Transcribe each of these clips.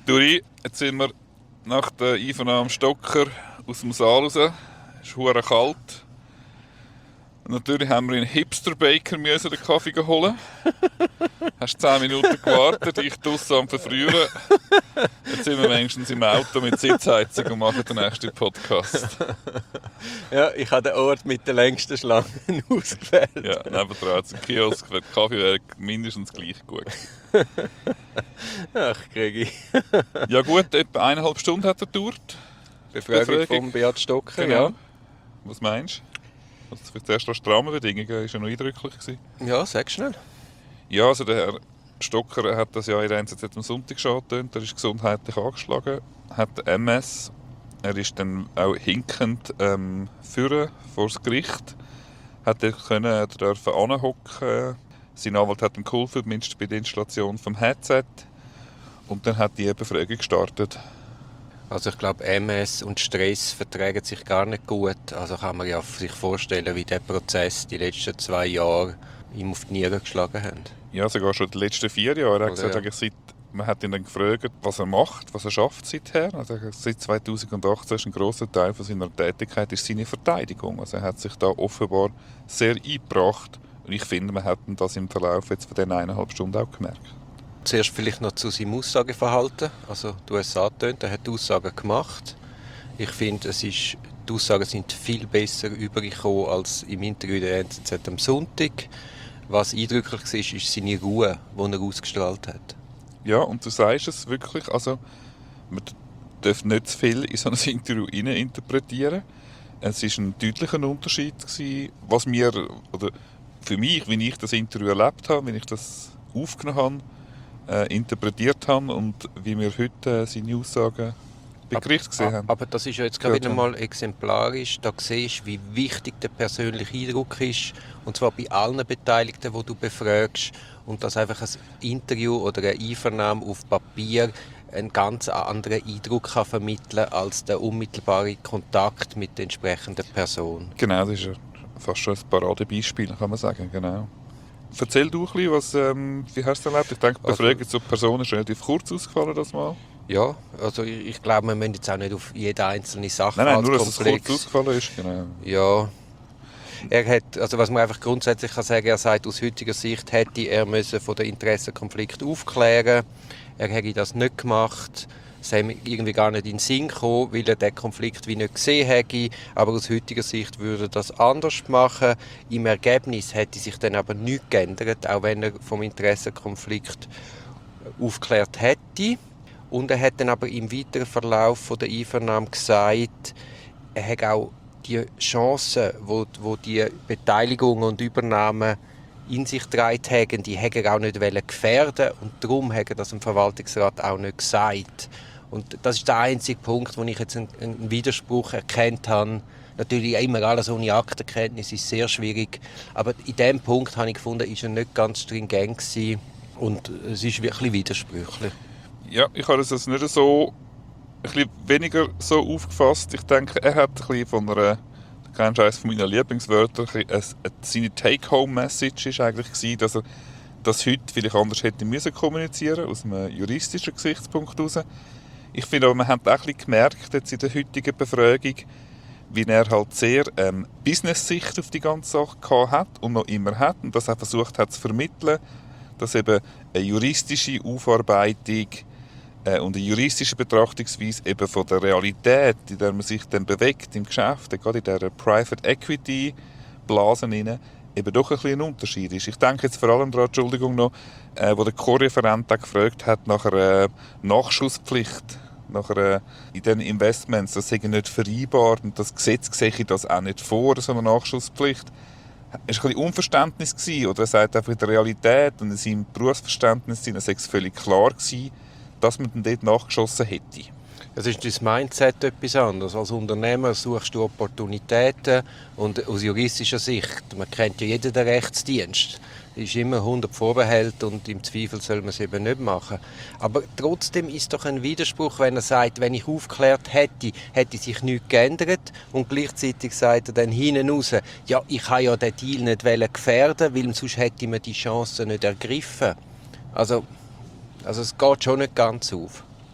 Duri, jetzt sind wir nach der Einvernahme Stocker aus dem Saal raus. Es ist verdammt kalt. Und natürlich haben wir in Hipster-Baker den Kaffee holen. Hast 10 Minuten gewartet, ich draussen am Verfrieren. Jetzt sind wir wenigstens im Auto mit Sitzheizung und machen den nächsten Podcast. Ja, ich habe den Ort mit den längsten Schlangen ausgewählt. Ja, nebendran hat es einen Kiosk, der Kaffee wäre mindestens gleich gut. Ach, kriege ich. Ja gut, etwa 1,5 Stunden hat er gedauert. Befragung von Beat Stocker, Genau. ja. Was meinst du? Also für zuerst die Rahmenbedingungen war ja noch eindrücklich. Ja, sag schnell. Ja, also der Herr Stocker hat das ja in der NZZ am Sonntag schon angetönt. Er ist gesundheitlich angeschlagen, hat MS. Er ist dann auch hinkend führen vor das Gericht. Hat er dürfen anhocken. Sein Anwalt hat ihm geholfen, mindestens bei der Installation vom Headset. Und dann hat die Befragung gestartet. Also ich glaube, MS und Stress vertragen sich gar nicht gut. Also kann man ja sich vorstellen, wie der Prozess die letzten 2 Jahre ihm auf die Nieren geschlagen hat. Ja, sogar schon die letzten 4 Jahre. Er hat gesagt, ja. eigentlich man hat ihn dann gefragt, was er macht, was er schafft seither. Also seit 2018 ist ein grosser Teil von seiner Tätigkeit ist seine Verteidigung. Also er hat sich da offenbar sehr eingebracht. Und ich finde, man hat das im Verlauf jetzt von diesen 1,5 Stunden auch gemerkt. Zuerst vielleicht noch zu seinem Aussageverhalten. Also du hast es angetönt, er hat Aussagen gemacht. Ich finde, die Aussagen sind viel besser übergekommen als im Interview der NZZ am Sonntag. Was eindrücklich war, ist seine Ruhe, die er ausgestrahlt hat. Ja, und du sagst es wirklich, also man darf nicht zu viel in so ein Interview interpretieren. Es war ein deutlicher Unterschied gewesen, was mir, oder für mich, wie ich das Interview erlebt habe, wie ich das aufgenommen habe, interpretiert habe und wie wir heute seine Aussagen bei Gericht gesehen haben. Aber das ist ja jetzt gerade wieder mal exemplarisch. Da siehst du, wie wichtig der persönliche Eindruck ist. Und zwar bei allen Beteiligten, die du befragst. Und dass einfach ein Interview oder eine Einvernahme auf Papier einen ganz anderen Eindruck kann vermitteln kann als der unmittelbare Kontakt mit der entsprechenden Person. Genau, das ist ja fast schon ein Paradebeispiel, kann man sagen. Genau. Erzähl du ein bisschen, wie hast du es erlebt? Ich denke, die Befragung zur Person ist relativ kurz ausgefallen das Mal. Ja, also ich glaube, wir müssen jetzt auch nicht auf jede einzelne Sache Nein, nur, dass es kurz ausgefallen ist. Genau. Ja. Er hat, also was man einfach grundsätzlich kann sagen, er sagt, aus heutiger Sicht hätte er von den Interessenkonflikt aufklären. Er hätte das nicht gemacht. Es ist ihm irgendwie gar nicht in den Sinn gekommen, weil er den Konflikt wie nicht gesehen hätte. Aber aus heutiger Sicht würde er das anders machen. Im Ergebnis hätte sich dann aber nichts geändert, auch wenn er vom Interessenkonflikt aufgeklärt hätte. Und er hat dann aber im weiteren Verlauf der Einvernahme gesagt, er hat auch die Chancen, wo die Beteiligung und Übernahme in sich getragen haben, die hätte er auch nicht gefährden, und darum hat er das dem Verwaltungsrat auch nicht gesagt. Und das ist der einzige Punkt, wo ich jetzt einen Widerspruch erkannt habe. Natürlich immer alles ohne Aktenkenntnis ist sehr schwierig, aber in diesem Punkt habe ich gefunden, ist er nicht ganz stringent gewesen und es ist wirklich widersprüchlich. Ja, ich habe das nicht so, ein bisschen weniger so aufgefasst. Ich denke, er hat ein bisschen von einer, du kennst eines von meinen Lieblingswörtern, seine Take-Home-Message war eigentlich, dass er das heute vielleicht anders hätte müssen kommunizieren, aus einem juristischen Gesichtspunkt heraus. Ich finde aber, man hat auch ein bisschen gemerkt jetzt in der heutigen Befragung, wie er halt sehr Business-Sicht auf die ganze Sache gehabt hat und noch immer hat und das er versucht hat zu vermitteln, dass eben eine juristische Aufarbeitung und eine juristische Betrachtungsweise eben von der Realität, in der man sich dann bewegt im Geschäft, gerade in dieser Private Equity Blase rein, eben doch ein bisschen ein Unterschied ist. Ich denke jetzt vor allem daran, Entschuldigung noch, wo der Co-Referent gefragt hat nach einer Nachschusspflicht, in den Investments, das sei nicht vereinbar und das Gesetz sehe ich das auch nicht vor, so eine Nachschusspflicht. Es war ein bisschen Unverständnis gewesen, oder er sagt einfach in der Realität und in seinem Berufsverständnis sei es völlig klar gewesen, dass man dann dort nachgeschossen hätte. Es ist das Mindset etwas anderes. Als Unternehmer suchst du Opportunitäten und aus juristischer Sicht, man kennt ja jeden den Rechtsdienst, ist immer 100 Vorbehalte und im Zweifel soll man es eben nicht machen. Aber trotzdem ist doch ein Widerspruch, wenn er sagt, wenn ich aufgeklärt hätte, hätte sich nichts geändert und gleichzeitig sagt er dann hinten raus, ja, ich habe ja den Deal nicht gefährden, weil sonst hätte man die Chance nicht ergriffen. Also es geht schon nicht ganz auf.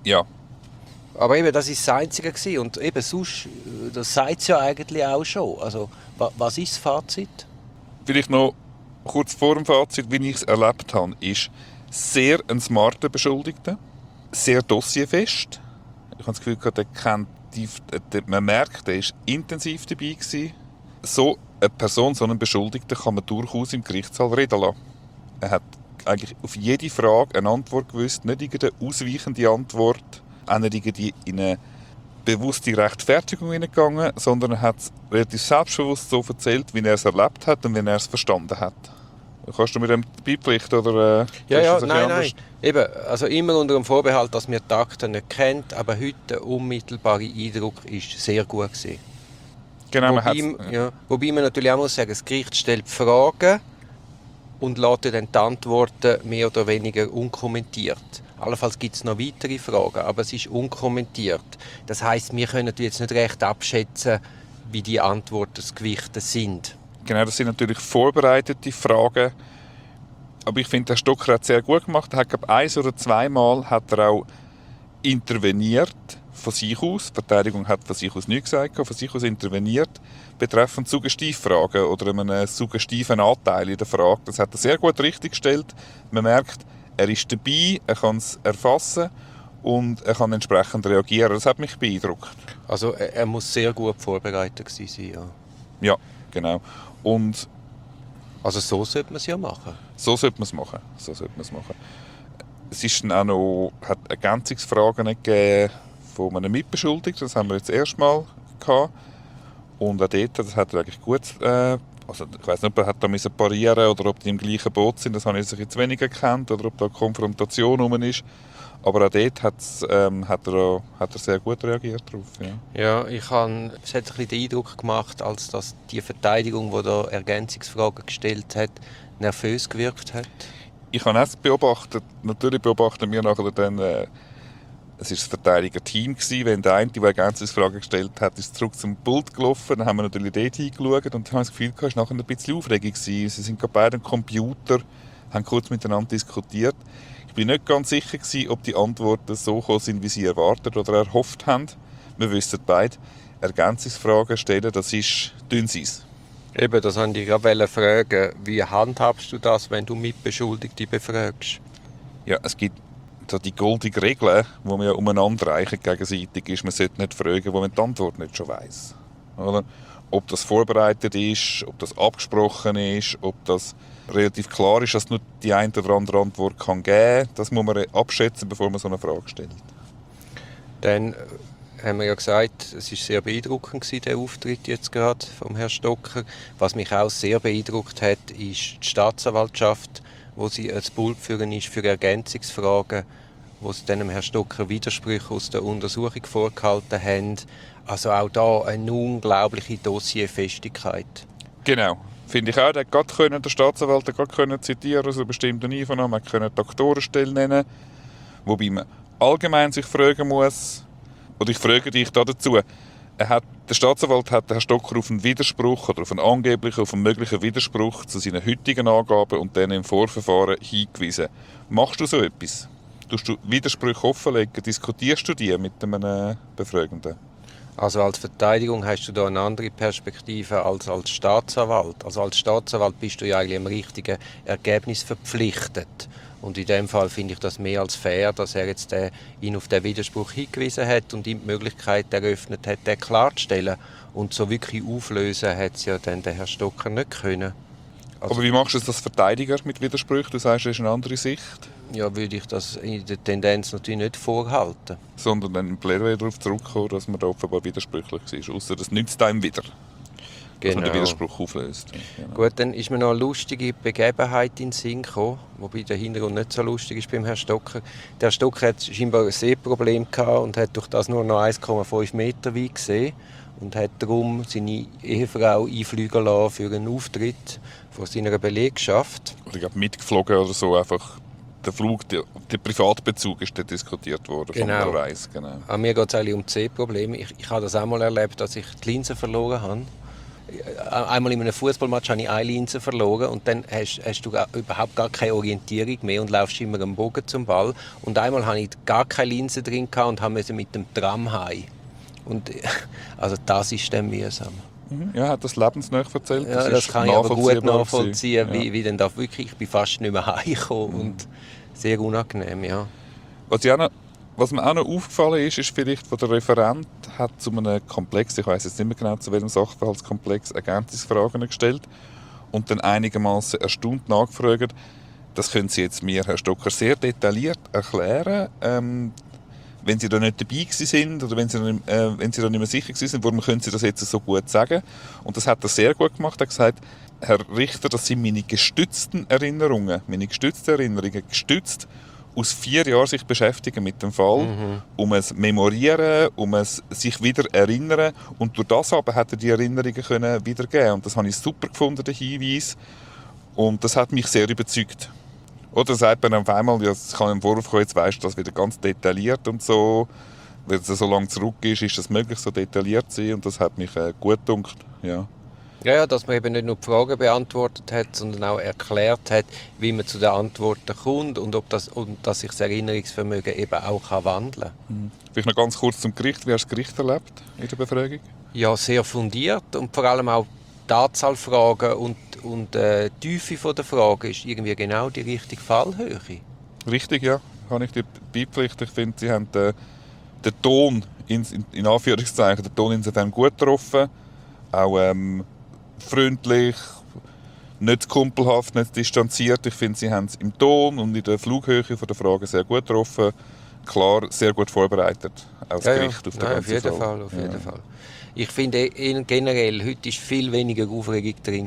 Ja, Aber eben, das war das Einzige gewesen. Und eben sonst, das sagt es ja eigentlich auch schon. Also, was ist das Fazit? vielleicht noch kurz vor dem Fazit, wie ich es erlebt habe, ist sehr ein smarter Beschuldigter, sehr dossierfest. Ich habe das Gefühl, man merkt, er war intensiv dabei gewesen. So eine Person, so einen Beschuldigten kann man durchaus im Gerichtssaal reden lassen. Er hat eigentlich auf jede Frage eine Antwort gewusst, nicht irgendeine ausweichende Antwort, auch nicht irgendwie in eine bewusste Rechtfertigung hineingegangen, sondern er hat es relativ selbstbewusst so erzählt, wie er es erlebt hat und wie er es verstanden hat. Kannst du mit dem beipflichten oder Ja, siehst du das ein bisschen nein. anders? Eben, also immer unter dem Vorbehalt, dass wir die Akten nicht kennen, aber heute der unmittelbare Eindruck ist sehr gut gewesen. Genau, man Wobei man natürlich auch muss sagen, das Gericht stellt Fragen und lässt dann die Antworten mehr oder weniger unkommentiert. Allenfalls gibt es noch weitere Fragen, aber es ist unkommentiert. Das heisst, wir können jetzt nicht recht abschätzen, wie die Antworten des Gewichtes sind. Genau, das sind natürlich vorbereitete Fragen. Aber ich finde, der Stocker hat es sehr gut gemacht. Er hat, glaube ich, 1 oder 2 Mal hat er auch interveniert von sich aus. Die Verteidigung hat von sich aus nichts gesagt, von sich aus interveniert betreffend Suggestivfragen oder einen suggestiven Anteil in der Frage. Das hat er sehr gut richtiggestellt. Man merkt, er ist dabei, er kann es erfassen und er kann entsprechend reagieren. Das hat mich beeindruckt. Also er muss sehr gut vorbereitet gewesen sein, ja. Ja, genau. Und Also so sollte man es ja machen. so sollte man es machen. Es ist dann auch noch, hat Ergänzungsfragen gegeben von einem Mitbeschuldigten. Das haben wir jetzt erstmal gehabt. Und auch dort, das hat er eigentlich gut, also ich weiss nicht, ob er hat da müssen parieren oder ob die im gleichen Boot sind, das habe ich jetzt weniger gekannt, oder ob da eine Konfrontation rum ist. Aber auch dort hat er sehr gut reagiert darauf. Ja. Ja, es hat ein bisschen den Eindruck gemacht, als dass die Verteidigung, die da Ergänzungsfragen gestellt hat, nervös gewirkt hat. Ich habe es beobachtet, natürlich beobachten wir nachher dann, es war das Verteidiger-Team gewesen. Wenn der eine, der Ergänzungsfragen gestellt hat, ist zurück zum Pult gelaufen, dann haben wir natürlich dort hingeschaut und ich habe das Gefühl, es war nachher ein bisschen Aufregung gewesen. Sie sind gerade beide am Computer, haben kurz miteinander diskutiert. Ich bin nicht ganz sicher gewesen, ob die Antworten so gekommen sind, wie sie erwartet oder erhofft haben. Wir wissen beide, Ergänzungsfragen stellen, das ist dünnes Eis. Eben, das wollte ich gerade fragen. Wie handhabst du das, wenn du Mitbeschuldigte befragst? Ja, es gibt so die goldene Regel, die man ja umeinander reichen gegenseitig ist. Man sollte nicht fragen, wo man die Antwort nicht schon weiss. Oder? Ob das vorbereitet ist, ob das abgesprochen ist, ob das relativ klar ist, dass nur die eine oder andere Antwort kann geben kann. Das muss man abschätzen, bevor man so eine Frage stellt. Dann haben wir ja gesagt, es war sehr beeindruckend gewesen, der Auftritt jetzt gerade vom Herrn Stocker. Was mich auch sehr beeindruckt hat, ist die Staatsanwaltschaft, wo sie als Pult führen ist für Ergänzungsfragen, wo sie dann dem Herrn Stocker Widersprüche aus der Untersuchung vorgehalten haben. Also auch da eine unglaubliche Dossierfestigkeit. Genau. Finde ich auch. Der Staatsanwalt hat gerade zitieren aus einer bestimmten Einvernahme. Man konnte Doktorenstelle nennen. Wobei man allgemein sich fragen muss, oder ich frage dich da dazu, der Staatsanwalt hat den Herrn Stocker auf einen Widerspruch oder auf einen möglichen Widerspruch zu seinen heutigen Angaben und dann im Vorverfahren hingewiesen. Machst du so etwas? Tust du Widersprüche offenlegen? Diskutierst du die mit einem Befragenden? Also als Verteidigung hast du da eine andere Perspektive als Staatsanwalt. Also als Staatsanwalt bist du ja eigentlich im richtigen Ergebnis verpflichtet. Und in dem Fall finde ich das mehr als fair, dass er jetzt ihn auf den Widerspruch hingewiesen hat und ihm die Möglichkeit eröffnet hat, den klarzustellen. Und so wirklich auflösen hat es ja dann der Herr Stocker nicht können. Also, aber wie machst du das als Verteidiger mit Widersprüchen? Du sagst, das ist eine andere Sicht. Ja, würde ich das in der Tendenz natürlich nicht vorhalten. Sondern dann im Plädoyer darauf zurückkommen, dass man da offenbar widersprüchlich war. Ausser das nützt einem wieder. Dass man den Widerspruch auflöst. Genau. Gut, dann ist mir noch eine lustige Begebenheit in den Sinn gekommen, wobei der Hintergrund nicht so lustig ist beim Herrn Stocker. Der Herr Stocker hat scheinbar ein Sehproblem gehabt und hat durch das nur noch 1,5 Meter weit gesehen und hat darum seine Ehefrau einfliegen lassen für einen Auftritt von seiner Belegschaft. Oder ich glaube mitgeflogen oder so, einfach der Flug, der Privatbezug ist dort diskutiert worden, genau. Von der Reise. Genau. An mir geht es eigentlich um Sehprobleme. Ich habe das auch mal erlebt, dass ich die Linse verloren habe. Einmal in einem Fußballmatch habe ich eine Linse verloren und dann hast du überhaupt gar keine Orientierung mehr und laufst immer am Bogen zum Ball. Und einmal hatte ich gar keine Linse drin und musste mit dem Tram heim. Und also das ist dann mühsam. Ja, hat das lebensnah erzählt. Ja, das kann ich aber gut nachvollziehen, ja. wie denn da wirklich, ich bin fast nicht mehr heimgekommen und sehr unangenehm, ja. Was mir auch noch aufgefallen ist, ist vielleicht, wo der Referent hat zu einem Komplex, ich weiß jetzt nicht mehr genau zu welchem Sachverhaltskomplex, Ergänzungsfragen gestellt und dann einigermaßen erstaunt nachgefragt, das können Sie jetzt mir, Herr Stocker, sehr detailliert erklären, wenn Sie da nicht dabei sind oder wenn Sie da nicht mehr sicher sind, warum können Sie das jetzt so gut sagen? Und das hat er sehr gut gemacht. Er hat gesagt, Herr Richter, das sind meine gestützten Erinnerungen, gestützt aus 4 Jahren sich beschäftigen mit dem Fall, um es memorieren, um es sich wieder erinnern und durch das aber hat er die Erinnerungen können wiedergeben und das habe ich super gefunden, den Hinweis, und das hat mich sehr überzeugt. Oder sagt man auf einmal, ja, es kann ein Vorwurf kommen, jetzt weisst du das wieder ganz detailliert und so, weil es so lange zurück ist das möglich, so detailliert zu sein und das hat mich gut gedacht, ja. Ja, dass man eben nicht nur die Fragen beantwortet hat, sondern auch erklärt hat, wie man zu den Antworten kommt und dass sich das Erinnerungsvermögen eben auch wandeln kann. Vielleicht noch ganz kurz zum Gericht. Wie hast du das Gericht erlebt in der Befragung? Ja, sehr fundiert und vor allem auch die Anzahl Fragen und die Tiefe der Fragen ist irgendwie genau die richtige Fallhöhe. Richtig, ja. Kann ich dir beipflichten. Ich finde, sie haben den Ton, in Anführungszeichen, den Ton insofern gut getroffen. Auch freundlich, nicht kumpelhaft, nicht distanziert. Ich finde, sie haben es im Ton und in der Flughöhe der Fragen sehr gut getroffen. Klar, sehr gut vorbereitet. Auch das Gericht auf den ganzen auf jeden Fall. Auf jeden Fall. Ich finde generell, heute war viel weniger Aufregung drin.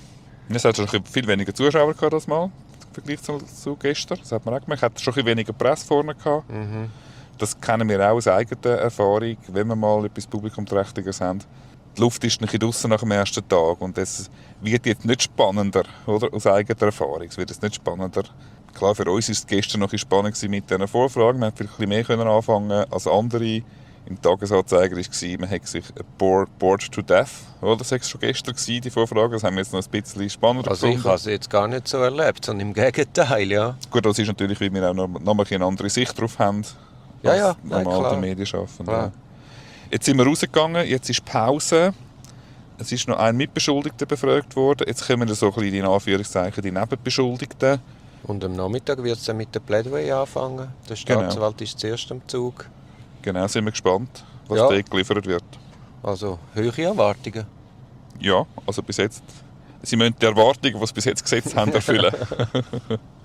Es hat schon viel weniger Zuschauer gehabt, das Mal, im Vergleich zu gestern. Das hat man auch gemerkt. Es hat schon ein weniger Presse vorne gehabt. Das kennen wir auch aus eigener Erfahrung, wenn wir mal etwas Publikumträchtiges haben. Die Luft ist nicht draussen nach dem ersten Tag und es wird jetzt nicht spannender, oder? Aus eigener Erfahrung. Es wird jetzt nicht spannender. Klar, für uns war es gestern noch spannend mit diesen Vorfragen. Wir konnten ein bisschen mehr anfangen als andere. Im Tagesanzeiger war, man hat sich bored to death. Oder? Das war schon gestern, die Vorfragen. Das haben wir jetzt noch ein bisschen spannender gefunden. Ich habe es jetzt gar nicht so erlebt, sondern im Gegenteil, ja. Gut, das ist natürlich, weil wir auch noch eine andere Sicht drauf haben. Ja, normal der Medienschaffende. Ja. Jetzt sind wir rausgegangen, jetzt ist Pause. Es ist noch ein Mitbeschuldigter befragt worden. Jetzt kommen so ein bisschen in Anführungszeichen die Nebenbeschuldigten. Und am Nachmittag wird es dann mit der Plädoyer anfangen. Der Staatsanwalt ist zuerst am Zug. Genau, sind wir gespannt, was da geliefert wird. Also hohe Erwartungen. Ja, also bis jetzt. Sie müssen die Erwartungen, die sie bis jetzt gesetzt haben, erfüllen.